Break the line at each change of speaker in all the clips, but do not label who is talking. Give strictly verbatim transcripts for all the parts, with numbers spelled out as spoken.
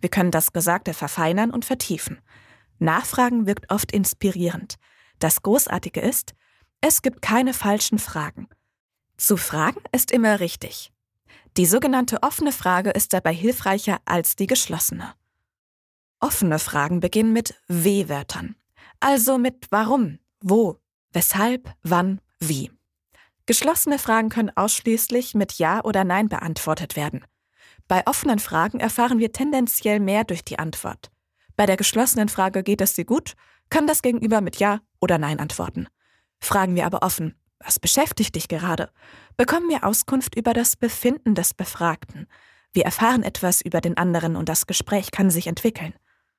Wir können das Gesagte verfeinern und vertiefen. Nachfragen wirkt oft inspirierend. Das Großartige ist, es gibt keine falschen Fragen. Zu fragen ist immer richtig. Die sogenannte offene Frage ist dabei hilfreicher als die geschlossene. Offene Fragen beginnen mit W-Wörtern, also mit warum, wo, weshalb, wann, wie. Geschlossene Fragen können ausschließlich mit Ja oder Nein beantwortet werden. Bei offenen Fragen erfahren wir tendenziell mehr durch die Antwort. Bei der geschlossenen Frage geht es dir gut, kann das Gegenüber mit Ja oder Nein antworten. Fragen wir aber offen, was beschäftigt dich gerade, bekommen wir Auskunft über das Befinden des Befragten. Wir erfahren etwas über den anderen und das Gespräch kann sich entwickeln.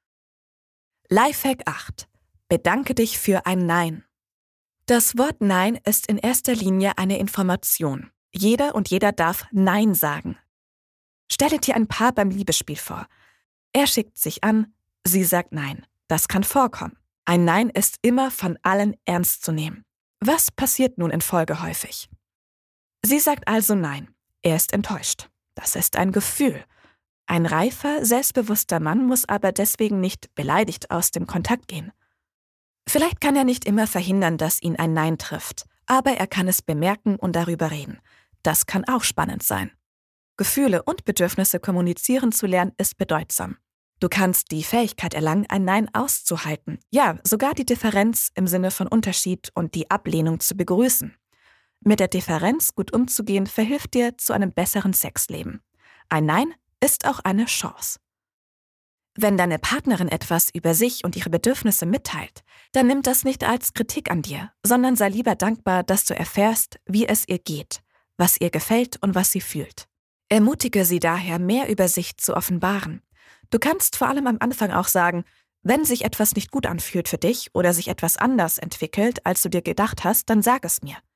Lifehack acht. Bedanke dich für ein Nein. Das Wort Nein ist in erster Linie eine Information. Jeder und jeder darf Nein sagen. Stelle dir ein Paar beim Liebesspiel vor. Er schickt sich an, sie sagt Nein. Das kann vorkommen. Ein Nein ist immer von allen ernst zu nehmen. Was passiert nun in Folge häufig? Sie sagt also Nein. Er ist enttäuscht. Das ist ein Gefühl. Ein reifer, selbstbewusster Mann muss aber deswegen nicht beleidigt aus dem Kontakt gehen. Vielleicht kann er nicht immer verhindern, dass ihn ein Nein trifft, aber er kann es bemerken und darüber reden. Das kann auch spannend sein. Gefühle und Bedürfnisse kommunizieren zu lernen ist bedeutsam. Du kannst die Fähigkeit erlangen, ein Nein auszuhalten. Ja, sogar die Differenz im Sinne von Unterschied und die Ablehnung zu begrüßen. Mit der Differenz gut umzugehen, verhilft dir zu einem besseren Sexleben. Ein Nein ist auch eine Chance. Wenn deine Partnerin etwas über sich und ihre Bedürfnisse mitteilt, dann nimm das nicht als Kritik an dir, sondern sei lieber dankbar, dass du erfährst, wie es ihr geht, was ihr gefällt und was sie fühlt. Ermutige sie daher, mehr über sich zu offenbaren. Du kannst vor allem am Anfang auch sagen, wenn sich etwas nicht gut anfühlt für dich oder sich etwas anders entwickelt, als du dir gedacht hast, dann sag es mir.